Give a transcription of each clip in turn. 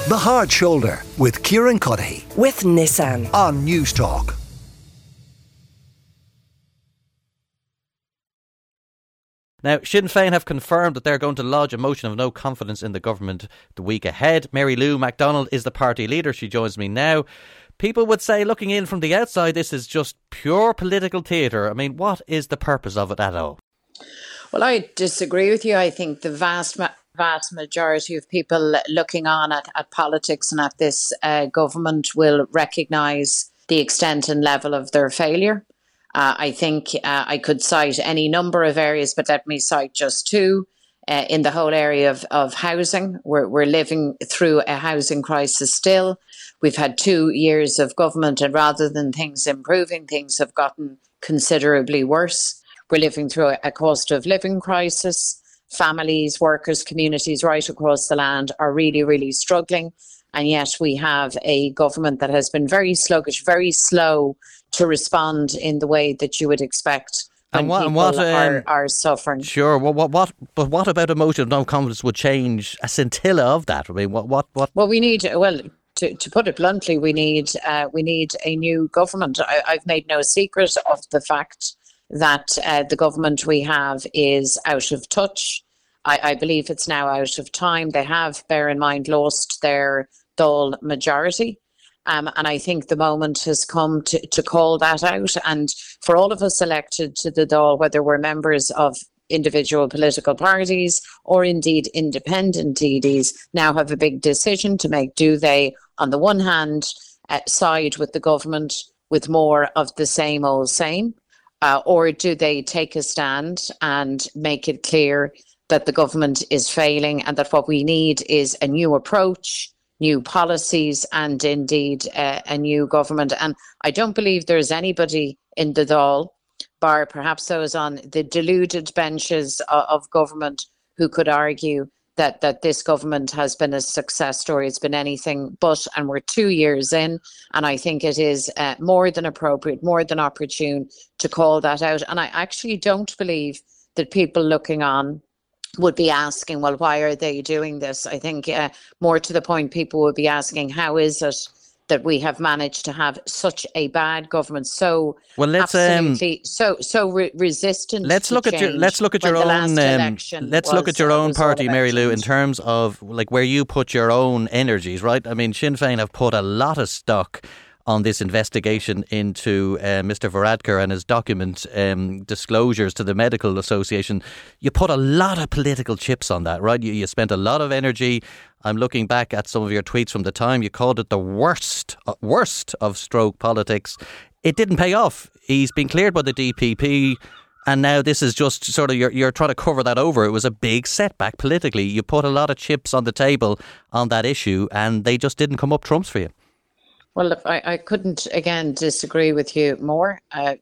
The Hard Shoulder with Kieran Cuddihy with Nissan on News Talk. Now, Sinn Féin have confirmed that they're going to lodge a motion of no confidence in the government the week ahead. Mary Lou McDonald is the party leader. She joins me now. People would say, looking in from the outside, this is just pure political theatre. I mean, what is the purpose of it at all? Well, I disagree with you. I think the vast majority of people looking on at politics and at this government will recognise the extent and level of their failure. I think I could cite any number of areas, but let me cite just two. In the whole area of housing, we're living through a housing crisis still. We've had 2 years of government, and rather than things improving, things have gotten considerably worse. We're living through a cost of living crisis. Families, workers, communities right across the land are really, really struggling. And yet we have a government that has been very sluggish, very slow to respond in the way that you would expect when people are suffering. Sure. But what about a motion of no confidence would change a scintilla of that? I mean, what? Well, to put it bluntly, we need a new government. I've made no secret of the fact that the government we have is out of touch. I believe it's now out of time. They have, bear in mind, lost their Dáil majority. And I think the moment has come to call that out. And for all of us elected to the Dáil, whether we're members of individual political parties or indeed independent TDs, now have a big decision to make. Do they, on the one hand, side with the government with more of the same old same? Or do they take a stand and make it clear that the government is failing and that what we need is a new approach, new policies, and indeed a new government? And I don't believe there's anybody in the Dáil, bar perhaps those on the deluded benches of government, who could argue that this government has been a success story. It's been anything but, and we're 2 years in, and I think it is more than appropriate, more than opportune to call that out. And I actually don't believe that people looking on would be asking, well, why are they doing this? I think more to the point, people would be asking, how is it that we have managed to have such a bad government, resistant? Let's look at your own party, Mary Lou, in terms of like where you put your own energies, right? I mean, Sinn Féin have put a lot of stock on this investigation into Mr. Varadkar and his document disclosures to the Medical Association. You put a lot of political chips on that, right? You spent a lot of energy. I'm looking back at some of your tweets from the time. You called it the worst of stroke politics. It didn't pay off. He's been cleared by the DPP. And now this is just sort of, you're trying to cover that over. It was a big setback politically. You put a lot of chips on the table on that issue and they just didn't come up trumps for you. Well, I couldn't, again, disagree with you more.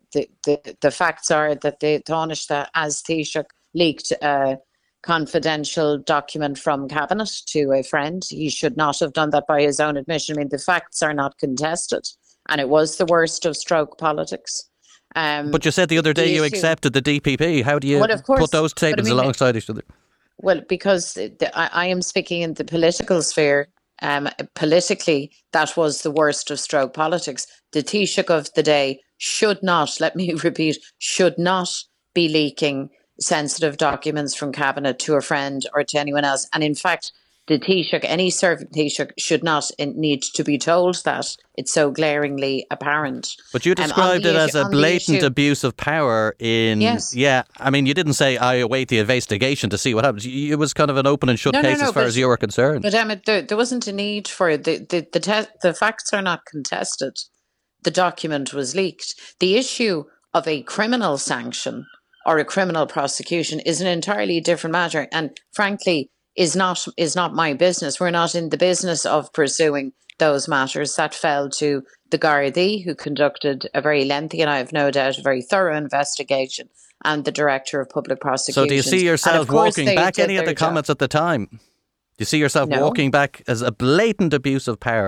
The facts are that the Taoiseach, as Taoiseach, leaked a confidential document from Cabinet to a friend. He should not have done that by his own admission. I mean, the facts are not contested, and it was the worst of stroke politics. But you said the other day you accepted the DPP. How do you put those statements alongside each other? Well, because I am speaking in the political sphere. Politically, that was the worst of stroke politics. The Taoiseach of the day should not, let me repeat, should not be leaking sensitive documents from Cabinet to a friend or to anyone else. And in fact, the Taoiseach, any servant Taoiseach, should not need to be told that. It's so glaringly apparent. But you described it as a blatant abuse of power in... Yes. Yeah, I mean, you didn't say, I await the investigation to see what happens. It was kind of an open and shut case as far as you were concerned. But Emmet, there wasn't a need for it. The facts are not contested. The document was leaked. The issue of a criminal sanction or a criminal prosecution is an entirely different matter. And frankly, is not my business. We're not in the business of pursuing those matters. That fell to the Gardaí, who conducted a very lengthy and I have no doubt a very thorough investigation, and the Director of Public Prosecutions. So do you see yourself walking back any of the comments at the time? Do you see yourself walking back as a blatant abuse of power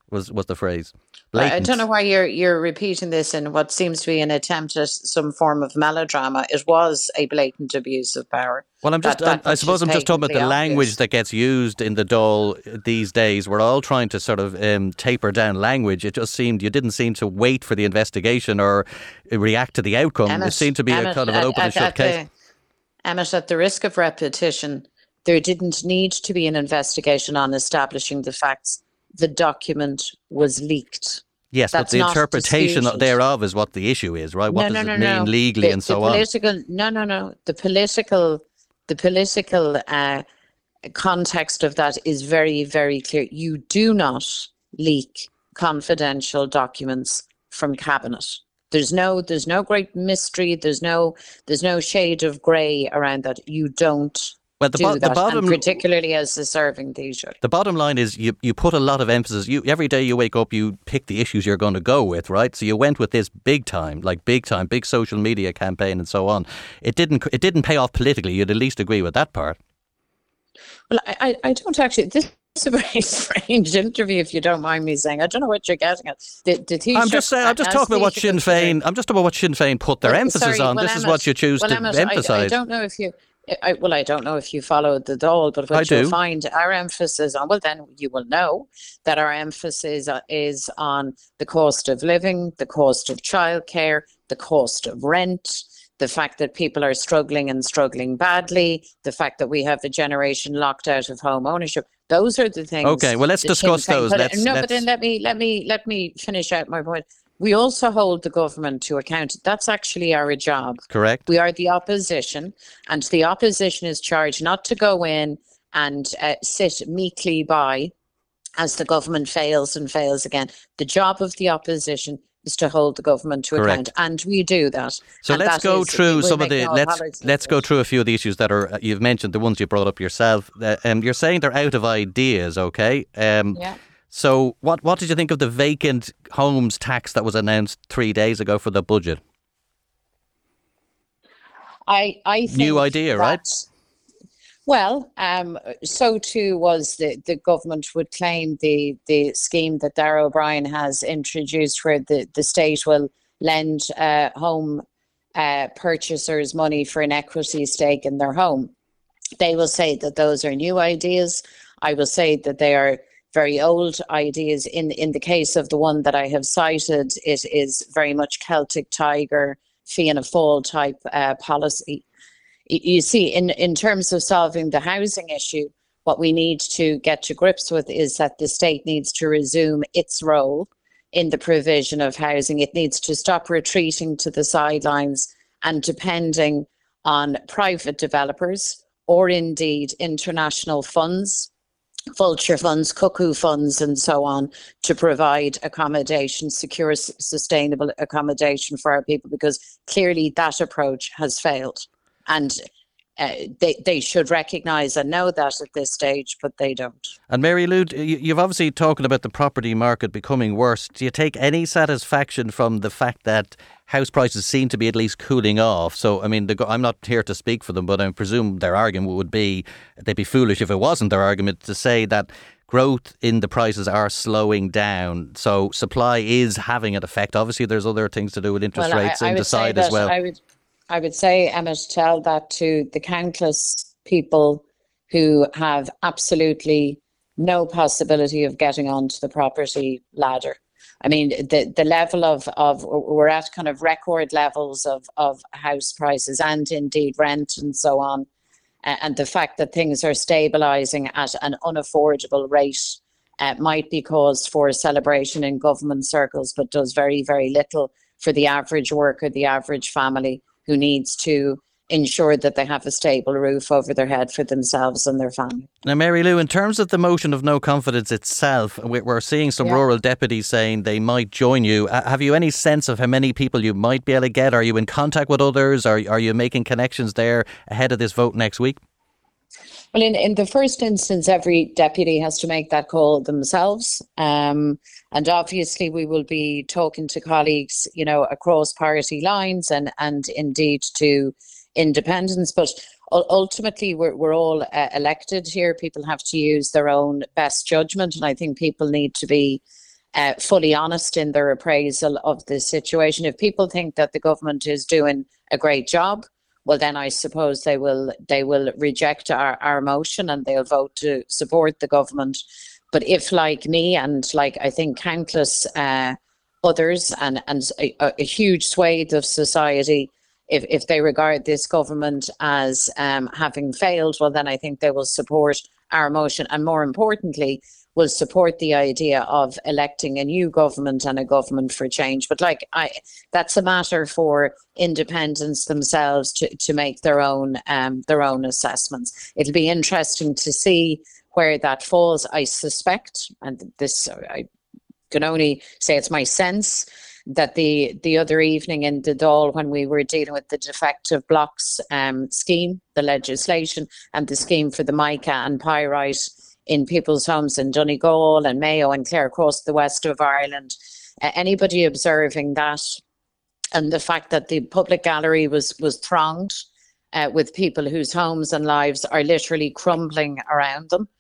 was the phrase. I Blatant. don't know why you're repeating this in what seems to be an attempt at some form of melodrama. It was a blatant abuse of power. Well, I suppose I'm just talking about the language that gets used in the Dáil these days. We're all trying to sort of taper down language. It just seemed you didn't seem to wait for the investigation or react to the outcome. It seemed to be a kind of an open and shut case. Emmett, at the risk of repetition, there didn't need to be an investigation on establishing the facts. The document was leaked. Yes, but the interpretation thereof is what the issue is, right? What does it mean legally and so on? The political context of that is very, very clear. You do not leak confidential documents from cabinet. There's no great mystery. There's no shade of grey around that. You don't. Well, the bottom, and particularly as a serving Taoiseach. The bottom line is you put a lot of emphasis. Every day you wake up, you pick the issues you're going to go with, right? So you went with this big social media campaign and so on. It didn't pay off politically. You'd at least agree with that part. Well, I don't actually. This is a very strange interview, if you don't mind me saying. I don't know what you're getting at. I'm just talking about what Sinn Féin. I'm just about what Sinn Féin put their emphasis on. This is what you choose to emphasise. I don't know if you. I don't know if you followed the Dáil, but what you'll find our emphasis on, well, then you will know that our emphasis is on the cost of living, the cost of childcare, the cost of rent, the fact that people are struggling and struggling badly, the fact that we have a generation locked out of home ownership. Those are the things. Okay, well, let's discuss those. But then let me finish out my point. We also hold the government to account. That's actually our job. Correct. We are the opposition, and the opposition is charged not to go in and sit meekly by as the government fails and fails again. The job of the opposition is to hold the government to account, and we do that. So let's go through some of the let's go through a few of the issues that are you've mentioned, the ones you brought up yourself. You're saying they're out of ideas, okay? Yeah. So what did you think of the vacant homes tax that was announced 3 days ago for the budget? I think new idea, right? Well, so too was the government would claim the scheme that Darragh O'Brien has introduced, where the state will lend home purchasers money for an equity stake in their home. They will say that those are new ideas. I will say that they are very old ideas. In the case of the one that I have cited, it is very much Celtic Tiger, Fianna Fáil type policy. You see, in terms of solving the housing issue, what we need to get to grips with is that the state needs to resume its role in the provision of housing. It needs to stop retreating to the sidelines and depending on private developers or indeed international funds, vulture funds, cuckoo funds and so on, to provide accommodation, secure, sustainable accommodation for our people, because clearly that approach has failed. And they should recognise and know that at this stage, but they don't. And Mary Lou, you've obviously talking about the property market becoming worse. Do you take any satisfaction from the fact that house prices seem to be at least cooling off? So, I mean, I'm not here to speak for them, but I presume their argument would be, they'd be foolish if it wasn't their argument to say that growth in the prices are slowing down. So supply is having an effect. Obviously, there's other things to do with interest rates in the side as well. I would say, Emmett, tell that to the countless people who have absolutely no possibility of getting onto the property ladder. I mean, the level of we're at kind of record levels of house prices and indeed rent and so on. And the fact that things are stabilising at an unaffordable rate might be cause for celebration in government circles, but does very, very little for the average worker, the average family, who needs to ensure that they have a stable roof over their head for themselves and their family. Now, Mary Lou, in terms of the motion of no confidence itself, we're seeing some rural deputies saying they might join you. Have you any sense of how many people you might be able to get? Are you in contact with others? Are you making connections there ahead of this vote next week? Well, in the first instance, every deputy has to make that call themselves. And obviously we will be talking to colleagues, across party lines and indeed to independents. But ultimately, we're all elected here. People have to use their own best judgment. And I think people need to be fully honest in their appraisal of the situation. If people think that the government is doing a great job, well, then I suppose they will reject our motion and they'll vote to support the government. But if, like me and like I think countless others and a huge swathe of society, if they regard this government as having failed, well, then I think they will support our motion, and more importantly, will support the idea of electing a new government and a government for change. But that's a matter for independents themselves to make their own assessments. It'll be interesting to see where that falls. I suspect, and this I can only say it's my sense, that the other evening in the Dáil, when we were dealing with the defective blocks scheme, the legislation and the scheme for the mica and pyrite in people's homes in Donegal and Mayo and Clare across the west of Ireland, anybody observing that and the fact that the public gallery was thronged with people whose homes and lives are literally crumbling around them,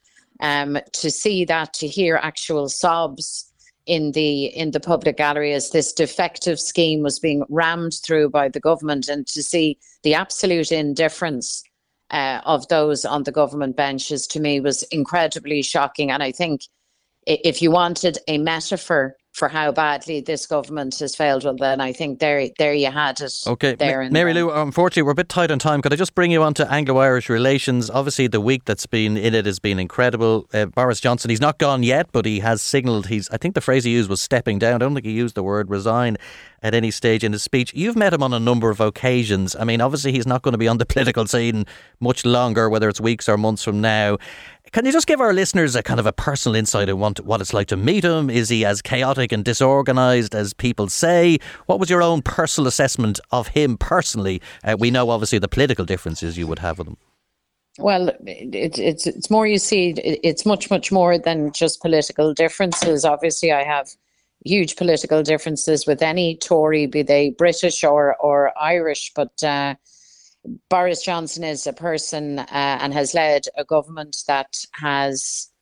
to see that, to hear actual sobs in the public gallery as this defective scheme was being rammed through by the government, and to see the absolute indifference of those on the government benches, to me was incredibly shocking. And I think if you wanted a metaphor for how badly this government has failed, well, then I think there you had it. Okay, Mary Lou, unfortunately we're a bit tight on time. Could I just bring you on to Anglo-Irish relations? Obviously the week that's been in it has been incredible. Boris Johnson, he's not gone yet, but he has signalled I think the phrase he used was stepping down. I don't think he used the word resign at any stage in his speech. You've met him on a number of occasions. I mean, obviously he's not going to be on the political scene much longer, whether it's weeks or months from now. Can you just give our listeners a kind of a personal insight on what it's like to meet him? Is he as chaotic and disorganised as people say? What was your own personal assessment of him personally? We know obviously the political differences you would have with him. Well, it's more, you see, it's much more than just political differences. Obviously, I have huge political differences with any Tory, be they British or Irish, but Boris Johnson is a person and has led a government that has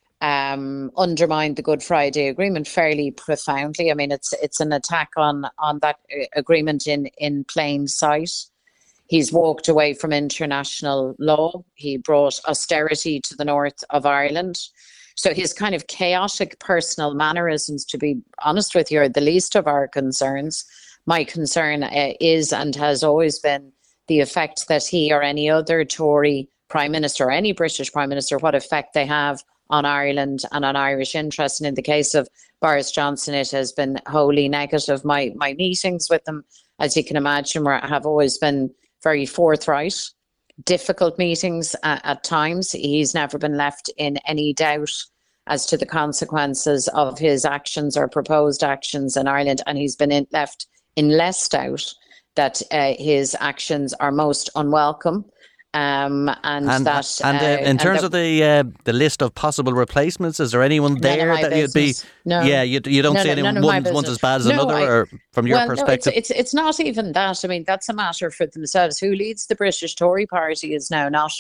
undermined the Good Friday Agreement fairly profoundly. I mean, it's an attack on that agreement in plain sight. He's walked away from international law. He brought austerity to the north of Ireland. So his kind of chaotic personal mannerisms, to be honest with you, are the least of our concerns. My concern is and has always been the effect that he or any other Tory Prime Minister or any British Prime Minister, what effect they have on Ireland and on Irish interests. And in the case of Boris Johnson, it has been wholly negative. My meetings with him, as you can imagine, have always been very forthright, difficult meetings at times. He's never been left in any doubt as to the consequences of his actions or proposed actions in Ireland. And he's been left in less doubt that his actions are most unwelcome, in terms of the list of possible replacements, is there anyone there that you'd be? No. Yeah, you don't see anyone one's as bad as another, or from your perspective? No, it's not even that. I mean, that's a matter for themselves. Who leads the British Tory Party is now not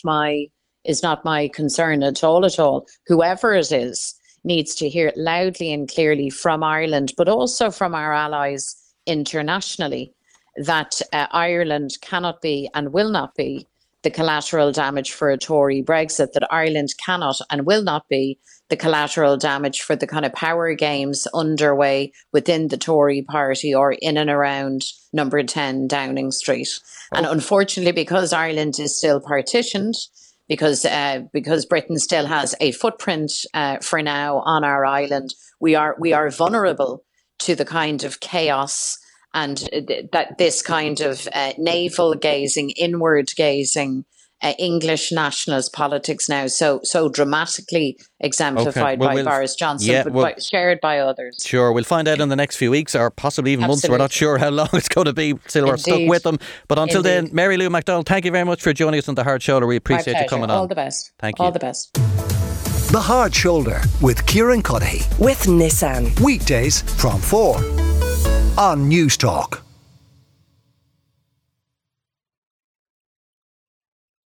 my concern at all. Whoever it is needs to hear it loudly and clearly from Ireland, but also from our allies internationally, that Ireland cannot be and will not be the collateral damage for a Tory Brexit, that Ireland cannot and will not be the collateral damage for the kind of power games underway within the Tory party or in and around number 10 Downing Street. And unfortunately, because Ireland is still partitioned, because Britain still has a footprint for now on our island, we are vulnerable to the kind of chaos and that this kind of navel gazing, inward gazing, English nationalist politics now so dramatically exemplified by Boris Johnson, but shared by others. Sure, we'll find out in the next few weeks or possibly even months. We're not sure how long it's going to be till we're stuck with them. But until then, Mary Lou McDonald, thank you very much for joining us on The Hard Shoulder. We appreciate you coming on. All the best. Thank you. All the best. The Hard Shoulder with Kieran Cuddihy. With Nissan. Weekdays from 4 on News Talk.